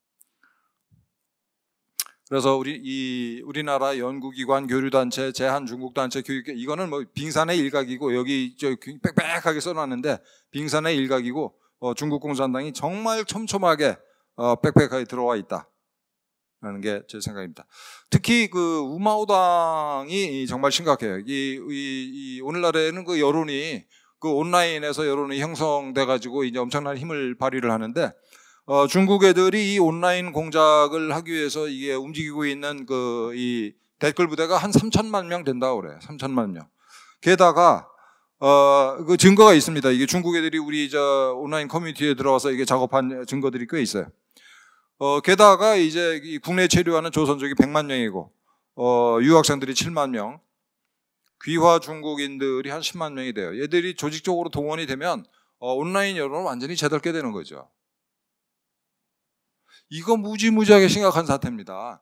그래서 우리나라 연구기관, 교류단체, 제한중국단체, 교육계 이거는 빙산의 일각이고 여기 빽빽하게 써놨는데 빙산의 일각이고 중국 공산당이 정말 촘촘하게 빽빽하게 들어와 있다라는 게 제 생각입니다. 특히 우마오당이 정말 심각해요. 오늘날에는 여론이 온라인에서 여론이 형성돼 가지고 이제 엄청난 힘을 발휘를 하는데. 중국 애들이 이 온라인 공작을 하기 위해서 이게 움직이고 있는 이 댓글 부대가 한 3천만 명 된다고 그래요. 3천만 명. 게다가, 그 증거가 있습니다. 이게 중국 애들이 우리 온라인 커뮤니티에 들어와서 이게 작업한 증거들이 꽤 있어요. 게다가 이제 국내 체류하는 조선족이 100만 명이고, 유학생들이 7만 명, 귀화 중국인들이 한 10만 명이 돼요. 얘들이 조직적으로 동원이 되면, 온라인 여론을 완전히 제들게 되는 거죠. 이거 무지무지하게 심각한 사태입니다.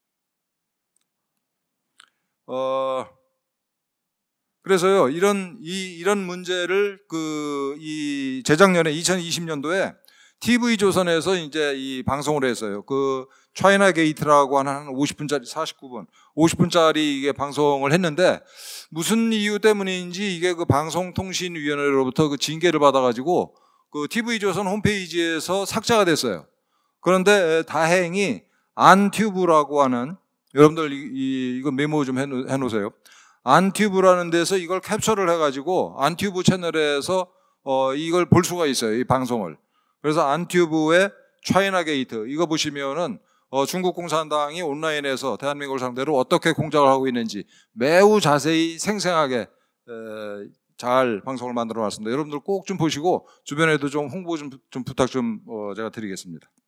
그래서요, 이런 문제를 이 재작년에 2020년도에 TV조선에서 이제 이 방송을 했어요. 차이나 게이트라고 하는 한 50분짜리 49분, 50분짜리 이게 방송을 했는데 무슨 이유 때문인지 이게 방송통신위원회로부터 징계를 받아가지고 TV조선 홈페이지에서 삭제가 됐어요. 그런데 다행히 안튜브라고 하는, 여러분들 이거 메모 좀 해놓으세요. 안튜브라는 데서 이걸 캡처를 해가지고 안튜브 채널에서 이걸 볼 수가 있어요. 이 방송을. 그래서 안튜브의 차이나 게이트 이거 보시면은 중국 공산당이 온라인에서 대한민국을 상대로 어떻게 공작을 하고 있는지 매우 자세히 생생하게 잘 방송을 만들어 놨습니다. 여러분들 꼭 좀 보시고 주변에도 좀 홍보 좀 부탁 좀 제가 드리겠습니다.